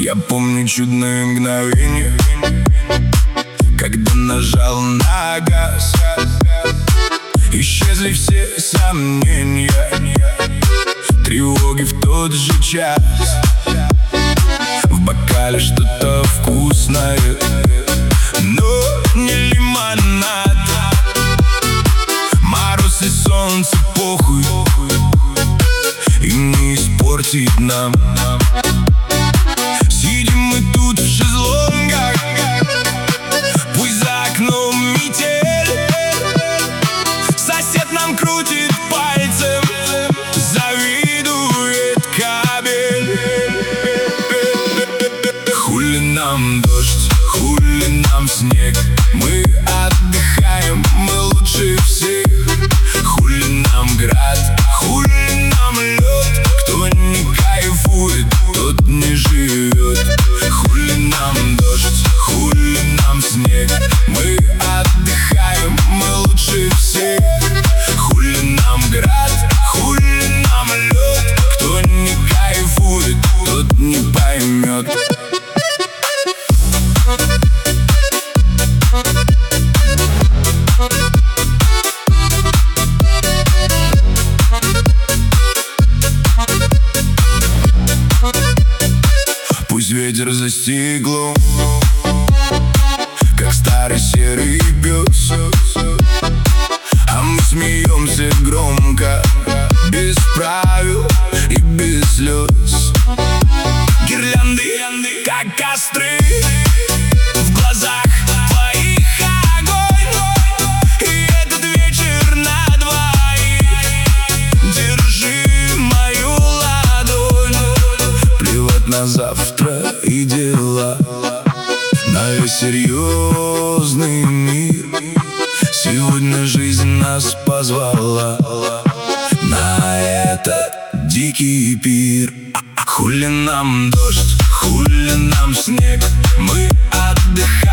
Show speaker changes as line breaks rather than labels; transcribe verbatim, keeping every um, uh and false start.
Я помню чудное мгновение, когда нажал на газ. Исчезли все сомнения, тревоги в тот же час. В бокале что-то вкусное, но не лимонад. Мороз и солнце похуй, и не испортит нам. Сидим мы тут в шезлонгах, пусть за окном метель. Сосед нам крутит пальцем, завидует кабель. Хули нам дождь, хули нам снег, мы отдыхаем, мы лучше всех. Хули нам град, хули нам лед, кто не кайфует, тот не живет. Хули нам дождь, хули нам снег, мы отдыхаем, мы лучше всех. Хули нам град, хули нам лед, кто не кайфует, тот не поймет. Пусть ветер за стеклом, как старый серый пес, а мы смеемся громко, без правил и без слез. Гирлянды, как костры, в глазах твоих огонь. И этот вечер на двоих. Держи мою ладонь. Плевать на завтра и дела, на весь серьезный мир. Сегодня жизнь нас позвала на этот дикий пир. Хули нам дождь, хули нам снег, мы отдыхаем.